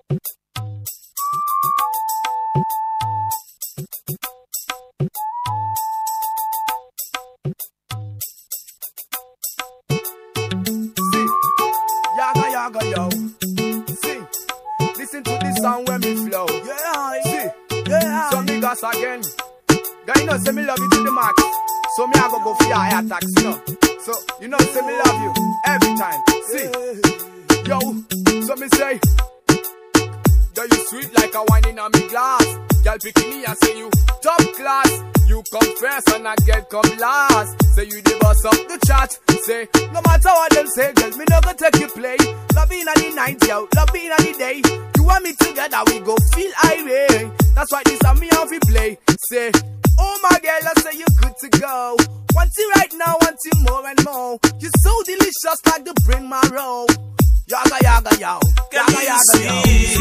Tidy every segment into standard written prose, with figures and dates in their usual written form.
Yaga, yo. See, listen to this song when me flow. Yeah, see, yeah. So me gas again. Guy, you know, say me love you to the max. So me I go for your high attacks, you know. So, you know, say me love you every time. See, yo, so me say, girl, you sweet like a wine in a me glass. Girl, picking me and say you top class. You come first and a girl come last. Say you the boss up the chat. Say, no matter what them say, girl, me no go take you play. Love in the night, yo, love in the day. You and me together, we go feel irate. That's why this and me how we play. Say, oh my girl, I say you good to go. Want you right now, want you more and more. You're so delicious like the brain marrow. Yaga, yaga, yo. Yaga, yaga, yo.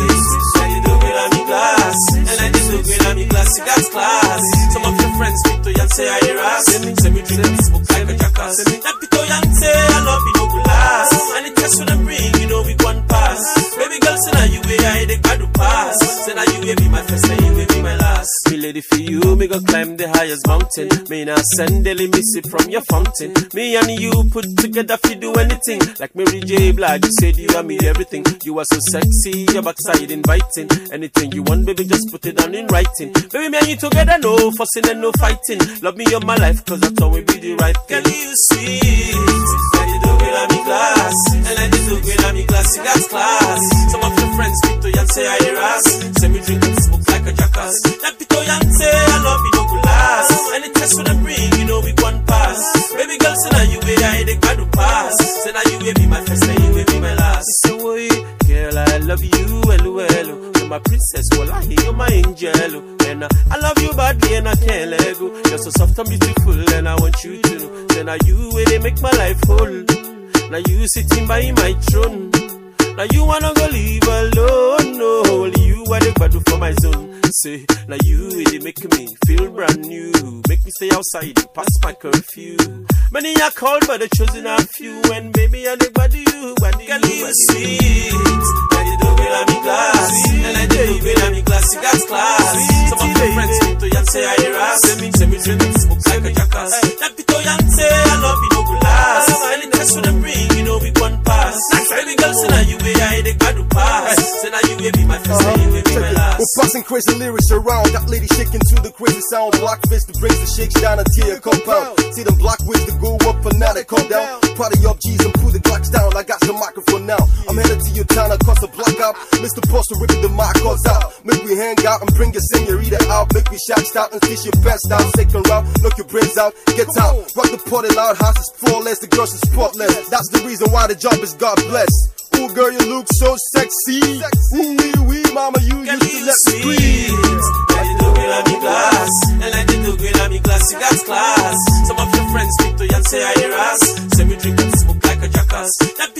Say you do it on me glass. And I just do it on me glass. You got class. Some of your friends speak to you and say I hear us. Say me drink and smoke like a jackass. That pick to you and say I love you no go last. And it just when I bring, you know we one pass. Baby girl, say now you way I they got to pass. Say now you will be my first and you will be my last. Me lady for you, me go climb the highest mountain. Me now send daily miss it from your fountain. Me and you put together if you do anything. Like Mary J. Blige, you said you and me everything. You are so sexy, your backside inviting. Anything you want, baby, just put it down in writing. Baby, me and you together, no fussing and no fighting. Love me all my life, cause that's how we be the right thing. Girl, you sweet, and you do it on me glass. And I do it on me glass, you got class. Some of your friends speak to you and say I hear us. Say me drink and smoke like a jackass. That pick to you and say I love you no go last. And it test when I bring, you know we one pass. Baby girl, say now you way I they got to pass. Say now you will be my first and you will be my last. Say boy, girl, I love you, hello, hello. You're my princess, well I hear you're my angel. And I love you badly and I can't let go. You're so soft and beautiful and I want you to know. Then now you way they make my life whole. Now you sitting by my throne. Now you wanna go leave alone. No, only you are the battle for my zone. Say, now you they make me feel brand new. Make me stay outside past my curfew. Many are called but the chosen are few. And baby anybody you, girl you sweet. And you do it on me glass. And I do it on me glass, you got class. Some of your friends speak to you and say I hear us. Say me drink and smoke like a jackass. That pick to you and say I love you no go last. And it test when I bring, you know we one pass. Baby girl, say now you way I they got to pass. Say now you will be my first and you will be my last. We're passing crazy lyrics around. Got ladies shaking to the crazy sound. Block fist that brings the shakes down a tear compound. See them block wigs that go up and now they come down. Party up G's and pull the Glocks down. I got the microphone now. I'm headed to your town across the block out. Mr. Poster ripping the mic calls out. Make me hang out and bring your senorita out. Make me shout out and fish your best out. Second round, knock your brains out. Get out, rock the party loud. House is flawless, the girls are spotless. That's the reason why the job is God bless. Ooh girl, you look so sexy. Ooh wee, mama, you girl, used to let me scream. And you do it on me glass. And I do it on me glass, you got class. Some of your friends speak to you and say I hear us. Say me drink and smoke like a jackass. That